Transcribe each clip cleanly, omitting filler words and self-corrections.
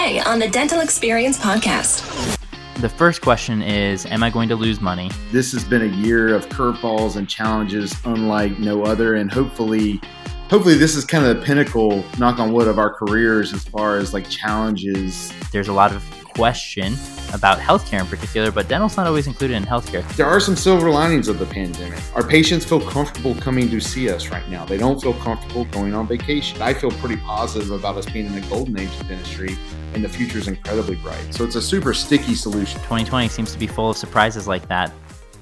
today on the Dental Experience Podcast. The first question is, am I going to lose money? This has been a year of curveballs and challenges unlike no other, and hopefully this is kind of the pinnacle, knock on wood, of our careers as far as like challenges. There's a lot of question about healthcare in particular, but dental's not always included in healthcare. There are some silver linings of the pandemic. Our patients feel comfortable coming to see us right now. They don't feel comfortable going on vacation. I feel pretty positive about us being in the golden age of dentistry, and the future is incredibly bright. So it's a super sticky solution. 2020 seems to be full of surprises like that.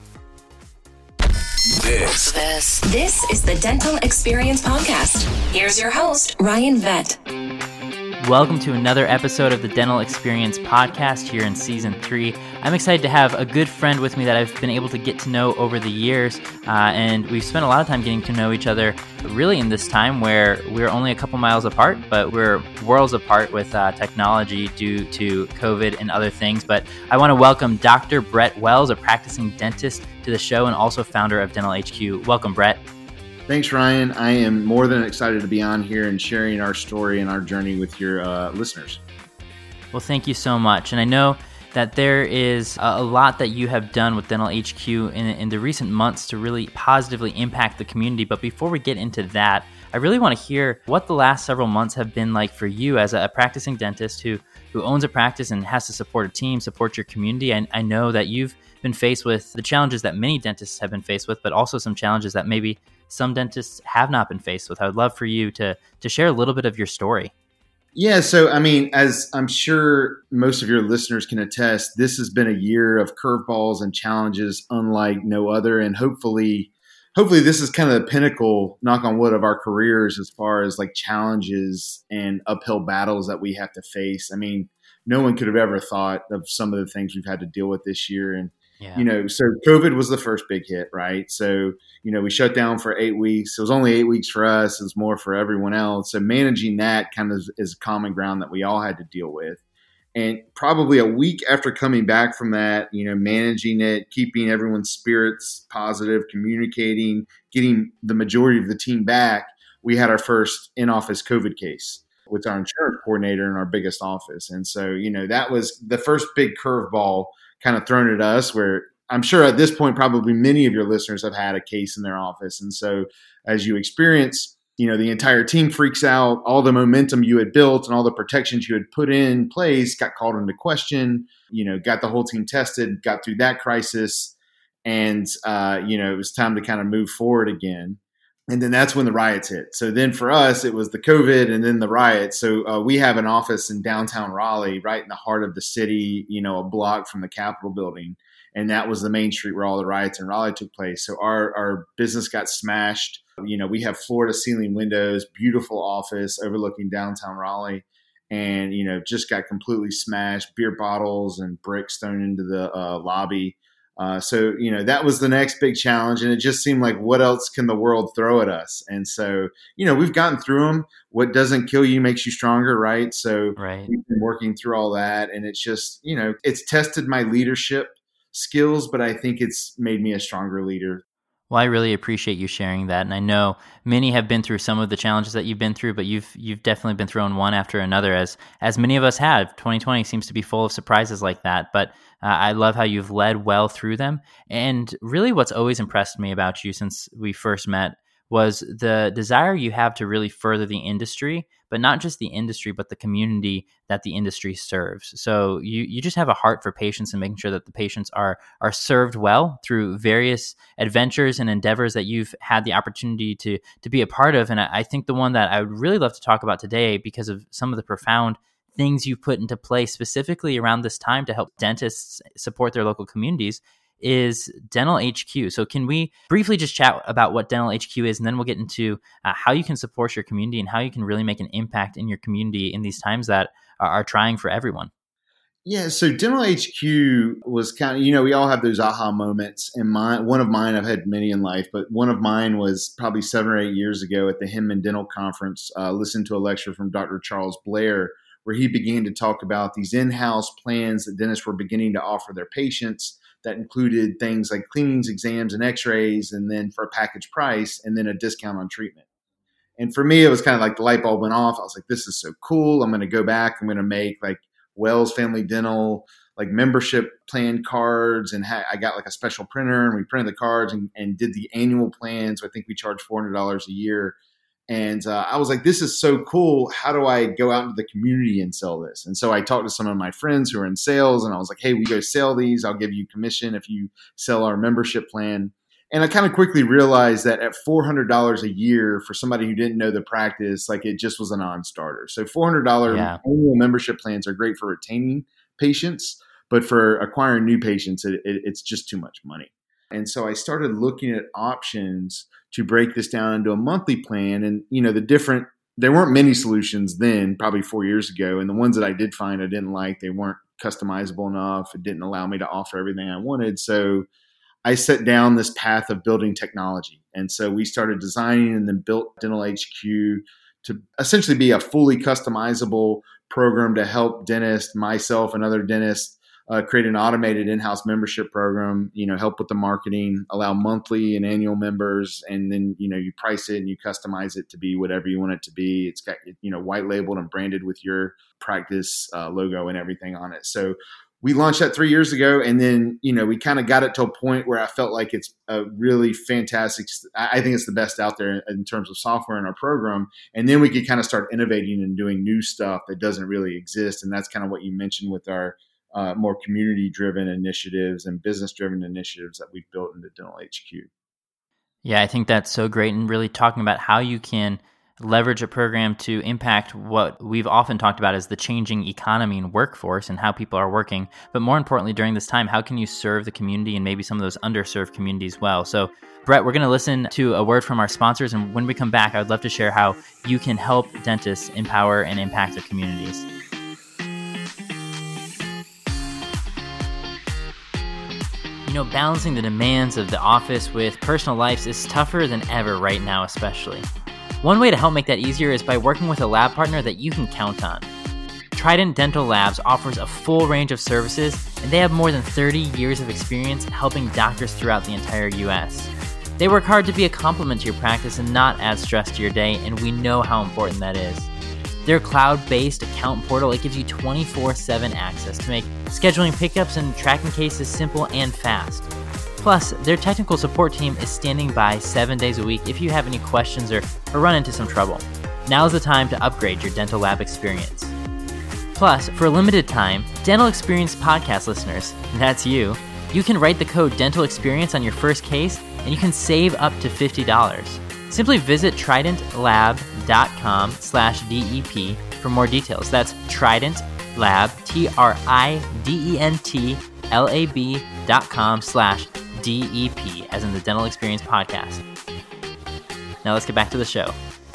This is the Dental Experience Podcast. Here's your host, Ryan Vett. Welcome to another episode of the Dental Experience Podcast here in Season 3. I'm excited to have a good friend with me that I've been able to get to know over the years, and we've spent a lot of time getting to know each other really in this time where we're only a couple miles apart, but we're worlds apart with technology due to COVID and other things. But I want to welcome Dr. Brett Wells, a practicing dentist, to the show and also founder of Dental HQ. Welcome, Brett. Thanks, Ryan. I am more than excited to be on here and sharing our story and our journey with your listeners. Well, thank you so much. And I know that there is a lot that you have done with Dental HQ in the recent months to really positively impact the community. But before we get into that, I really want to hear what the last several months have been like for you as a practicing dentist who owns a practice and has to support a team, support your community. I know that you've been faced with the challenges that many dentists have been faced with, but also some challenges that maybe some dentists have not been faced with. I would love for you to share a little bit of your story. Yeah, so I mean, as I'm sure most of your listeners can attest, this has been a year of curveballs and challenges unlike no other, and hopefully this is kind of the pinnacle, knock on wood, of our careers as far as like challenges and uphill battles that we have to face. I mean, no one could have ever thought of some of the things we've had to deal with this year. And so COVID was the first big hit, right? So, we shut down for 8 weeks. It was only 8 weeks for us. It was more for everyone else. So managing that kind of is common ground that we all had to deal with. And probably a week after coming back from that, managing it, keeping everyone's spirits positive, communicating, getting the majority of the team back, we had our first in-office COVID case with our insurance coordinator in our biggest office. And so, that was the first big curveball kind of thrown at us, where I'm sure at this point, probably many of your listeners have had a case in their office. And so as you experience, the entire team freaks out, all the momentum you had built and all the protections you had put in place got called into question, got the whole team tested, got through that crisis. And, it was time to kind of move forward again. And then that's when the riots hit. So then for us, it was the COVID and then the riots. So we have an office in downtown Raleigh, right in the heart of the city, a block from the Capitol building. And that was the main street where all the riots in Raleigh took place. So our business got smashed. We have floor to ceiling windows, beautiful office overlooking downtown Raleigh. And, just got completely smashed, beer bottles and bricks thrown into the lobby. So that was the next big challenge, and it just seemed like, what else can the world throw at us? And so, we've gotten through them. What doesn't kill you makes you stronger, right? So We've been working through all that, and it's just, it's tested my leadership skills, but I think it's made me a stronger leader. Well, I really appreciate you sharing that. And I know many have been through some of the challenges that you've been through, but you've definitely been thrown one after another, as many of us have. 2020 seems to be full of surprises like that, but I love how you've led well through them. And really what's always impressed me about you since we first met was the desire you have to really further the industry, but not just the industry, but the community that the industry serves. So you just have a heart for patients and making sure that the patients are served well through various adventures and endeavors that you've had the opportunity to be a part of. And I think the one that I would really love to talk about today, because of some of the profound things you've put into place specifically around this time to help dentists support their local communities, is Dental HQ. So can we briefly just chat about what Dental HQ is, and then we'll get into how you can support your community and how you can really make an impact in your community in these times that are trying for everyone. Yeah, so Dental HQ was kind of, we all have those aha moments. And one of mine, I've had many in life, but one of mine was probably 7 or 8 years ago at the Hinman Dental Conference. Listened to a lecture from Dr. Charles Blair, where he began to talk about these in-house plans that dentists were beginning to offer their patients that included things like cleanings, exams, and x-rays, and then for a package price, and then a discount on treatment. And for me, it was kind of like the light bulb went off. I was like, this is so cool. I'm going to go back. I'm going to make like Wells Family Dental like membership plan cards, and I got like a special printer, and we printed the cards and did the annual plans. So I think we charged $400 a year. And I was like, this is so cool. How do I go out into the community and sell this? And so I talked to some of my friends who are in sales, and I was like, hey, we go sell these. I'll give you commission if you sell our membership plan. And I kind of quickly realized that at $400 a year for somebody who didn't know the practice, like it just was a non-starter. So $400 annual membership plans are great for retaining patients, but for acquiring new patients, it's just too much money. And so I started looking at options to break this down into a monthly plan. And, there weren't many solutions then, probably 4 years ago. And the ones that I did find I didn't like, they weren't customizable enough. It didn't allow me to offer everything I wanted. So I set down this path of building technology. And so we started designing and then built Dental HQ to essentially be a fully customizable program to help dentists, myself and other dentists, create an automated in-house membership program, help with the marketing, allow monthly and annual members, and then, you price it and you customize it to be whatever you want it to be. It's got, white labeled and branded with your practice logo and everything on it. So we launched that 3 years ago, and then, we kind of got it to a point where I felt like it's a really fantastic. I think it's the best out there in terms of software in our program. And then we could kind of start innovating and doing new stuff that doesn't really exist. And that's kind of what you mentioned with our more community-driven initiatives and business-driven initiatives that we've built into Dental HQ. Yeah, I think that's so great, and really talking about how you can leverage a program to impact what we've often talked about as the changing economy and workforce and how people are working. But more importantly, during this time, how can you serve the community and maybe some of those underserved communities well? So, Brett, we're going to listen to a word from our sponsors, and when we come back, I would love to share how you can help dentists empower and impact their communities. Balancing the demands of the office with personal lives is tougher than ever right now, especially. One way to help make that easier is by working with a lab partner that you can count on. Trident Dental Labs offers a full range of services, and they have more than 30 years of experience helping doctors throughout the entire U.S. They work hard to be a complement to your practice and not add stress to your day, and we know how important that is. Their cloud-based account portal, it gives you 24/7 access to make scheduling pickups and tracking cases simple and fast. Plus, their technical support team is standing by 7 days a week if you have any questions or run into some trouble. Now's the time to upgrade your dental lab experience. Plus, for a limited time, Dental Experience podcast listeners, that's you can write the code Dental Experience on your first case and you can save up to $50. Simply visit tridentlab.com/DEP for more details. That's Trident Lab, TRIDENTLAB.com/DEP, as in the Dental Experience Podcast. Now let's get back to the show.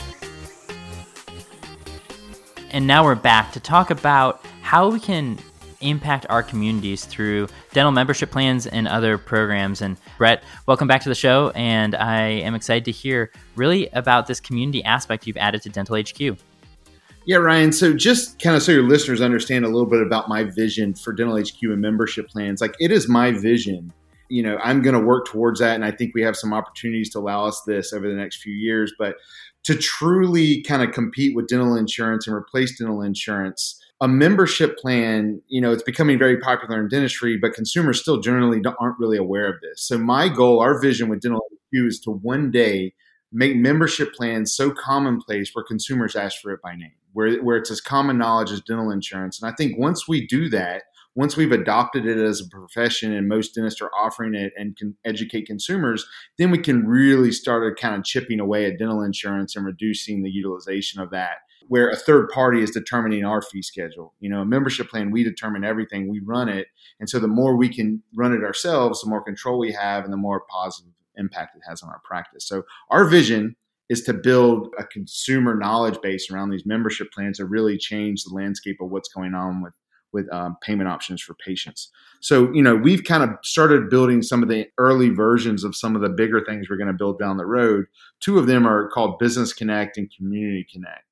And now we're back to talk about how we can impact our communities through dental membership plans and other programs. And Brett, welcome back to the show. And I am excited to hear really about this community aspect you've added to Dental HQ. Yeah, Ryan. So just kind of so your listeners understand a little bit about my vision for Dental HQ and membership plans, like it is my vision. I'm going to work towards that. And I think we have some opportunities to allow us this over the next few years. But to truly kind of compete with dental insurance and replace dental insurance, a membership plan, it's becoming very popular in dentistry, but consumers still generally aren't really aware of this. So my goal, our vision with Dental HQ is to one day make membership plans so commonplace where consumers ask for it by name, where it's as common knowledge as dental insurance. And I think once we do that, once we've adopted it as a profession and most dentists are offering it and can educate consumers, then we can really start kind of chipping away at dental insurance and reducing the utilization of that, where a third party is determining our fee schedule. A membership plan, we determine everything, we run it. And so the more we can run it ourselves, the more control we have and the more positive impact it has on our practice. So our vision is to build a consumer knowledge base around these membership plans to really change the landscape of what's going on with payment options for patients. So, we've kind of started building some of the early versions of some of the bigger things we're going to build down the road. Two of them are called Business Connect and Community Connect.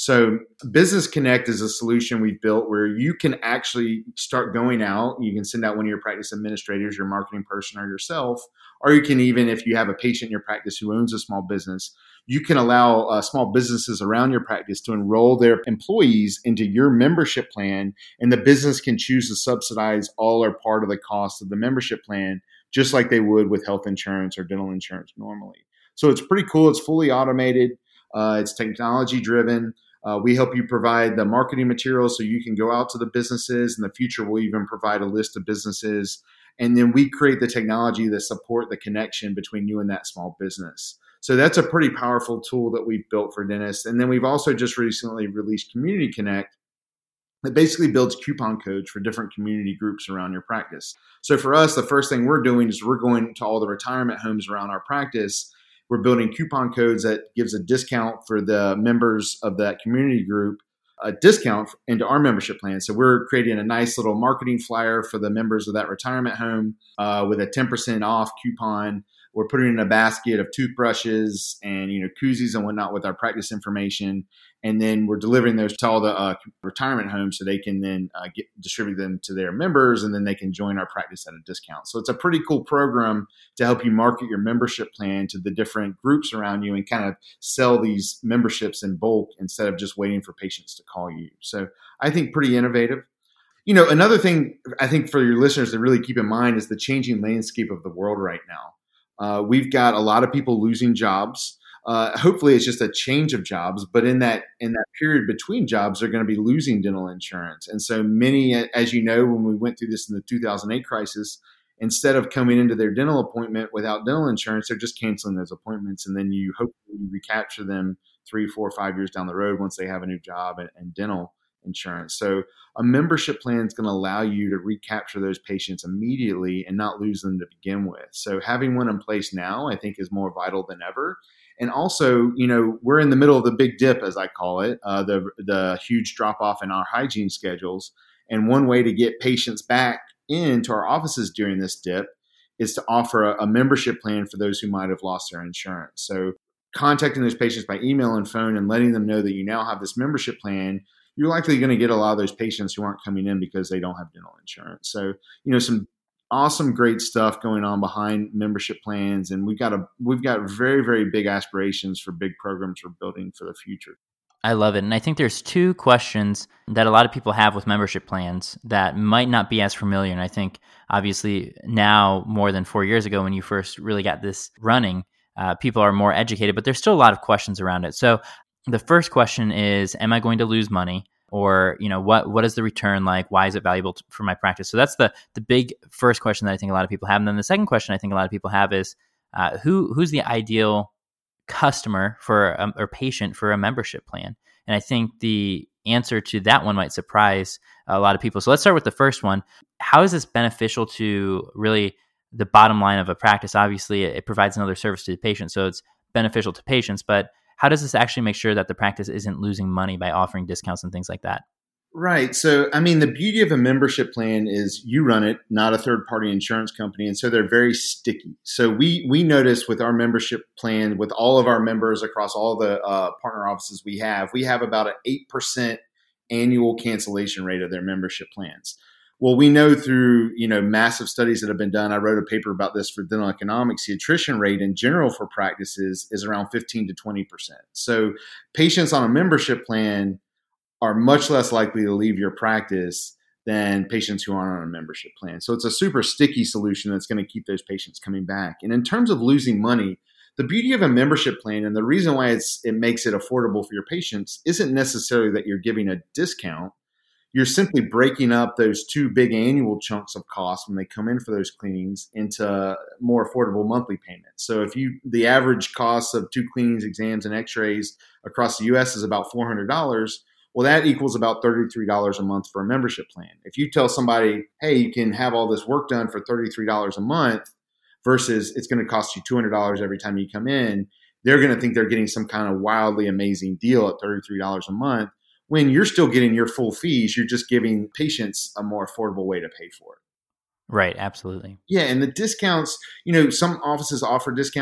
So Business Connect is a solution we've built where you can actually start going out. You can send out one of your practice administrators, your marketing person, or yourself, or you can even, if you have a patient in your practice who owns a small business, you can allow small businesses around your practice to enroll their employees into your membership plan, and the business can choose to subsidize all or part of the cost of the membership plan, just like they would with health insurance or dental insurance normally. So it's pretty cool. It's fully automated. It's technology driven. We help you provide the marketing materials so you can go out to the businesses. In the future, we'll even provide a list of businesses. And then we create the technology that support the connection between you and that small business. So that's a pretty powerful tool that we've built for dentists. And then we've also just recently released Community Connect that basically builds coupon codes for different community groups around your practice. So for us, the first thing we're doing is we're going to all the retirement homes around our practice. We're building coupon codes that gives a discount for the members of that community group, a discount into our membership plan. So we're creating a nice little marketing flyer for the members of that retirement home with a 10% off coupon. We're putting in a basket of toothbrushes and koozies and whatnot with our practice information. And then we're delivering those to all the retirement homes so they can then distribute them to their members, and then they can join our practice at a discount. So it's a pretty cool program to help you market your membership plan to the different groups around you and kind of sell these memberships in bulk instead of just waiting for patients to call you. So I think pretty innovative. Another thing I think for your listeners to really keep in mind is the changing landscape of the world right now. We've got a lot of people losing jobs. Hopefully it's just a change of jobs, but in that period between jobs, they're going to be losing dental insurance. And so many, as you know, when we went through this in the 2008 crisis, instead of coming into their dental appointment without dental insurance, they're just canceling those appointments. And then you hopefully recapture them 3, 4, 5 years down the road once they have a new job and dental insurance. So a membership plan is going to allow you to recapture those patients immediately and not lose them to begin with. So having one in place now, I think, is more vital than ever. And also, we're in the middle of the big dip, as I call it, the huge drop off in our hygiene schedules. And one way to get patients back into our offices during this dip is to offer a membership plan for those who might have lost their insurance. So contacting those patients by email and phone and letting them know that you now have this membership plan, you're likely going to get a lot of those patients who aren't coming in because they don't have dental insurance. So, some awesome, great stuff going on behind membership plans. And we've got very, very big aspirations for big programs we're building for the future. I love it. And I think there's two questions that a lot of people have with membership plans that might not be as familiar. And I think obviously now, more than 4 years ago, when you first really got this running, people are more educated, but there's still a lot of questions around it. So the first question is, am I going to lose money? Or, what is the return like? Why is it valuable for my practice? So that's the big first question that I think a lot of people have. And then the second question I think a lot of people have is, who's the ideal customer or patient for a membership plan? And I think the answer to that one might surprise a lot of people. So let's start with the first one. How is this beneficial to really the bottom line of a practice? Obviously, it provides another service to the patient, so it's beneficial to patients, but how does this actually make sure that the practice isn't losing money by offering discounts and things like that? Right. So, the beauty of a membership plan is you run it, not a third-party insurance company. And so they're very sticky. So we notice with our membership plan, with all of our members across all the partner offices we have about an 8% annual cancellation rate of their membership plans. Well, we know through, massive studies that have been done. I wrote a paper about this for Dental Economics. The attrition rate in general for practices is around 15 to 20%. So patients on a membership plan are much less likely to leave your practice than patients who aren't on a membership plan. So it's a super sticky solution that's going to keep those patients coming back. And in terms of losing money, the beauty of a membership plan and the reason why it makes it affordable for your patients isn't necessarily that you're giving a discount. You're simply breaking up those two big annual chunks of costs when they come in for those cleanings into more affordable monthly payments. So the average cost of 2 cleanings, exams, and x-rays across the U.S. is about $400, well, that equals about $33 a month for a membership plan. If you tell somebody, hey, you can have all this work done for $33 a month versus it's going to cost you $200 every time you come in, they're going to think they're getting some kind of wildly amazing deal at $33 a month. When you're still getting your full fees, you're just giving patients a more affordable way to pay for it. Right, absolutely. Yeah, and the discounts, some offices offer discounts.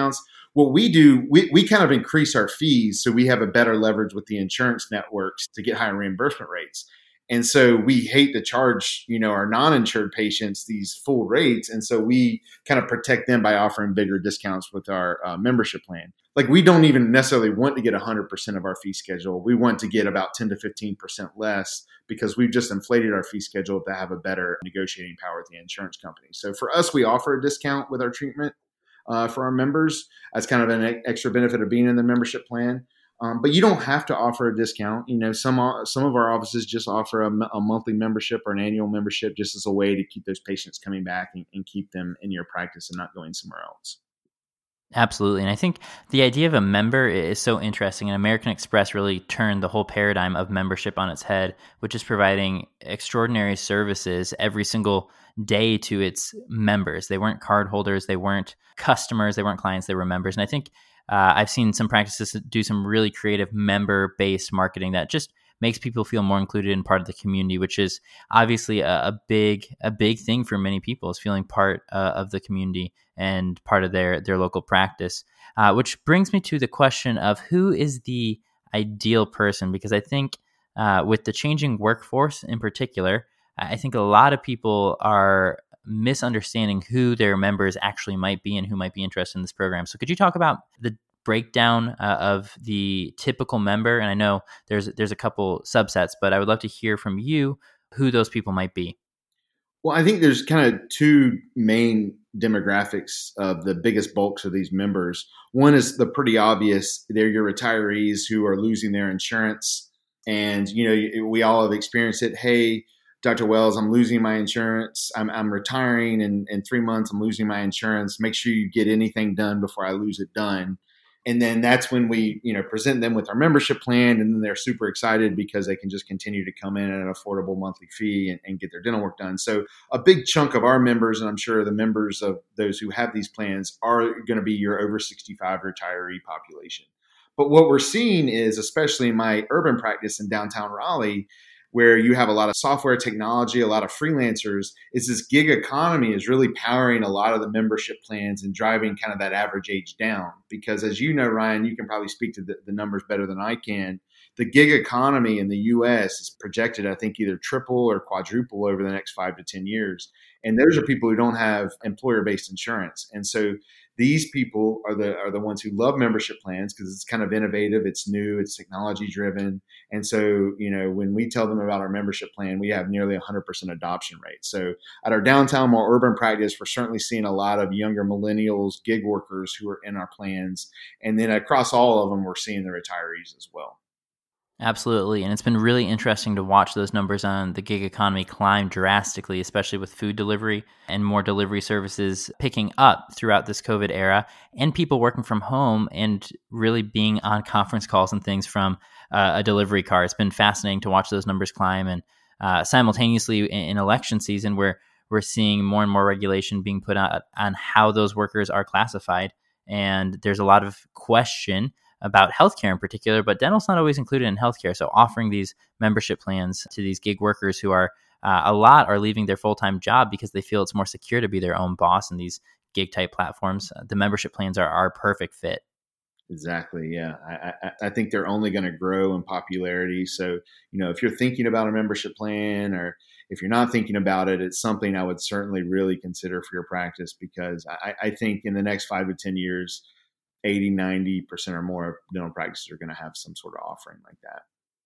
what we do, we kind of increase our fees so we have a better leverage with the insurance networks to get higher reimbursement rates. And so we hate to charge, our non-insured patients these full rates. And so we kind of protect them by offering bigger discounts with our membership plan. Like, we don't even necessarily want to get 100% of our fee schedule. We want to get about 10 to 15% less because we've just inflated our fee schedule to have a better negotiating power with the insurance company. So for us, we offer a discount with our treatment for our members as kind of an extra benefit of being in the membership plan. But you don't have to offer a discount. Some of our offices just offer a monthly membership or an annual membership just as a way to keep those patients coming back and keep them in your practice and not going somewhere else. Absolutely. And I think the idea of a member is so interesting. And American Express really turned the whole paradigm of membership on its head, which is providing extraordinary services every single day to its members. They weren't card holders, they weren't customers, they weren't clients, they were members. And I think I've seen some practices do some really creative member-based marketing that just makes people feel more included in part of the community, which is obviously a big thing for many people, is feeling part of the community and part of their local practice. Which brings me to the question of who is the ideal person, because I think with the changing workforce in particular, I think a lot of people are misunderstanding who their members actually might be and who might be interested in this program. So could you talk about the breakdown of the typical member? And I know there's a couple subsets, but I would love to hear from you who those people might be. Well, I think there's kind of two main demographics of the biggest bulks of these members. One is the pretty obvious. They're your retirees who are losing their insurance. And, we all have experienced it. Hey, Dr. Wells, I'm losing my insurance. I'm retiring in 3 months. I'm losing my insurance. Make sure you get anything done before I lose it done. And then that's when we, present them with our membership plan, and then they're super excited because they can just continue to come in at an affordable monthly fee and get their dental work done. So a big chunk of our members, and I'm sure the members of those who have these plans, are going to be your over 65 retiree population. But what we're seeing is, especially in my urban practice in downtown Raleigh, where you have a lot of software technology, a lot of freelancers, is this gig economy is really powering a lot of the membership plans and driving kind of that average age down. Because as you know, Ryan, you can probably speak to the numbers better than I can. The gig economy in the U.S. is projected, I think, either triple or quadruple over the next 5 to 10 years. And those are people who don't have employer-based insurance. And so these people are the ones who love membership plans because it's kind of innovative, it's new, it's technology driven. And so, when we tell them about our membership plan, we have nearly 100% adoption rate. So at our downtown, more urban practice, we're certainly seeing a lot of younger millennials, gig workers who are in our plans. And then across all of them, we're seeing the retirees as well. Absolutely. And it's been really interesting to watch those numbers on the gig economy climb drastically, especially with food delivery and more delivery services picking up throughout this COVID era, and people working from home and really being on conference calls and things from a delivery car. It's been fascinating to watch those numbers climb. And simultaneously in election season, where we're seeing more and more regulation being put out on how those workers are classified. And there's a lot of question about healthcare in particular, but dental's not always included in healthcare. So offering these membership plans to these gig workers who are a lot are leaving their full-time job because they feel it's more secure to be their own boss in these gig type platforms. The membership plans are a perfect fit. Exactly. Yeah. I think they're only going to grow in popularity. So, if you're thinking about a membership plan, or if you're not thinking about it, it's something I would certainly really consider for your practice, because I think in the next 5 to 10 years, 80, 90% or more of dental practices are going to have some sort of offering like that.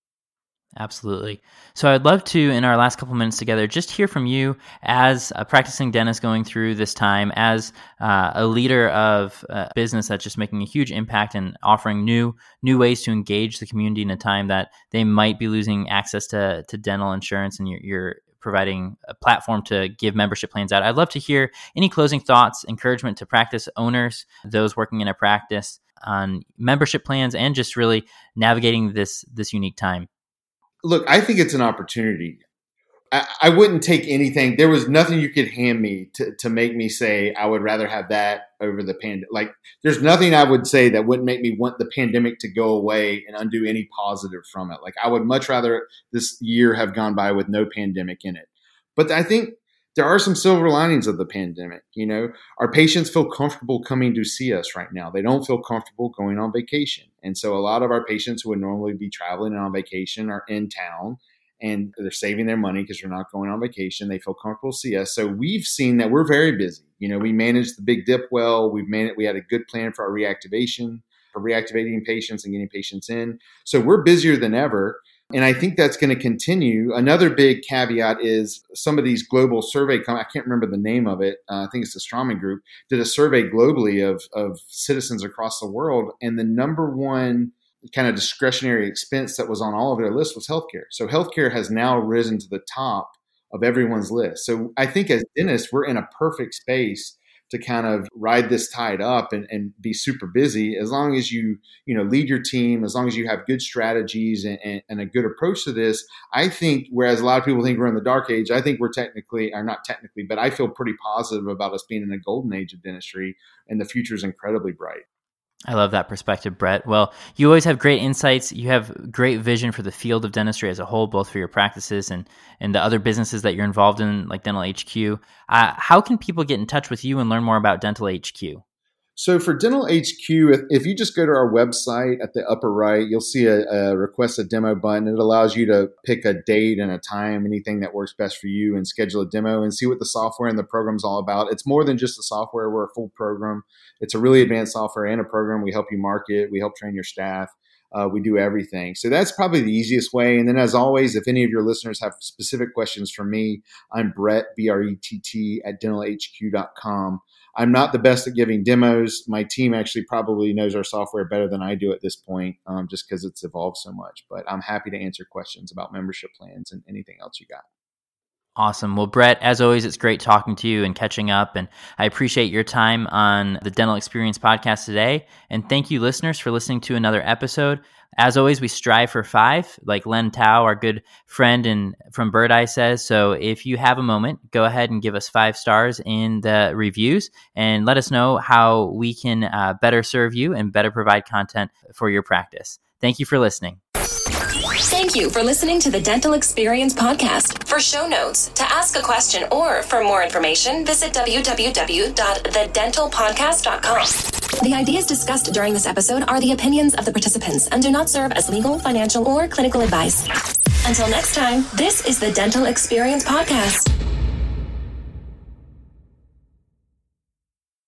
Absolutely. So I'd love to, in our last couple minutes together, just hear from you as a practicing dentist going through this time, as a leader of a business that's just making a huge impact and offering new ways to engage the community in a time that they might be losing access to dental insurance, and you're providing a platform to give membership plans out. I'd love to hear any closing thoughts, encouragement to practice owners, those working in a practice, on membership plans and just really navigating this unique time. Look, I think it's an opportunity. I wouldn't take anything. There was nothing you could hand me to make me say I would rather have that over the pandemic. Like, there's nothing I would say that wouldn't make me want the pandemic to go away and undo any positive from it. Like, I would much rather this year have gone by with no pandemic in it. But I think there are some silver linings of the pandemic. Our patients feel comfortable coming to see us right now. They don't feel comfortable going on vacation. And so a lot of our patients who would normally be traveling and on vacation are in town, and they're saving their money because they're not going on vacation. They feel comfortable to see us. So we've seen that we're very busy. We managed the big dip well. We had a good plan for our reactivation, for reactivating patients and getting patients in. So we're busier than ever. And I think that's going to continue. Another big caveat is some of these global survey, I can't remember the name of it. I think it's the Straumann Group, did a survey globally of citizens across the world. And the number one kind of discretionary expense that was on all of their lists was healthcare. So healthcare has now risen to the top of everyone's list. So I think as dentists, we're in a perfect space to kind of ride this tide up and be super busy, as long as you lead your team, as long as you have good strategies and a good approach to this. I think, whereas a lot of people think we're in the dark age, I think we're not technically, but I feel pretty positive about us being in a golden age of dentistry, and the future is incredibly bright. I love that perspective, Brett. Well, you always have great insights. You have great vision for the field of dentistry as a whole, both for your practices and the other businesses that you're involved in, like Dental HQ. How can people get in touch with you and learn more about Dental HQ? So for Dental HQ, if you just go to our website at the upper right, you'll see a request a demo button. It allows you to pick a date and a time, anything that works best for you, and schedule a demo and see what the software and the program's all about. It's more than just the software. We're a full program. It's a really advanced software and a program. We help you market. We help train your staff. We do everything. So that's probably the easiest way. And then, as always, if any of your listeners have specific questions for me, I'm Brett, BRETT, at dentalhq.com. I'm not the best at giving demos. My team actually probably knows our software better than I do at this point, just because it's evolved so much. But I'm happy to answer questions about membership plans and anything else you got. Awesome. Well, Brett, as always, it's great talking to you and catching up. And I appreciate your time on the Dental Experience podcast today. And thank you, listeners, for listening to another episode. As always, we strive for 5, like Len Tao, our good friend and from Bird Eye, says. So if you have a moment, go ahead and give us 5 stars in the reviews and let us know how we can better serve you and better provide content for your practice. Thank you for listening. Thank you for listening to the Dental Experience podcast. For show notes, to ask a question, or for more information, visit www.thedentalpodcast.com. The ideas discussed during this episode are the opinions of the participants and do not serve as legal, financial, or clinical advice. Until next time, this is the Dental Experience podcast.